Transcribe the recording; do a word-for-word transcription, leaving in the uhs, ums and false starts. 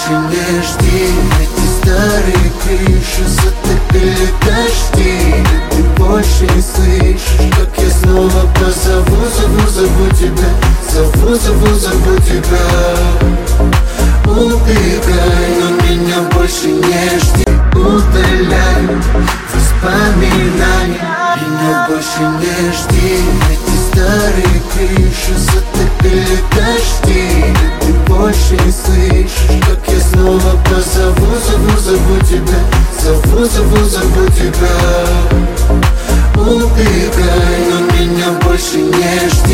больше не жди. Эти старые крыши затопили дожди. Ты больше не слышишь, как я снова позову, зову, зову тебя. Зову, зову, зову тебя. Убегай, но меня больше не жди. Удаляй воспоминания, меня больше не жди. Эти старые крыши затопили дожди. Ты больше не слышишь, как я снова позову, зову, зову тебя. Зову, зову, зову тебя. Убегай, но меня больше не жди.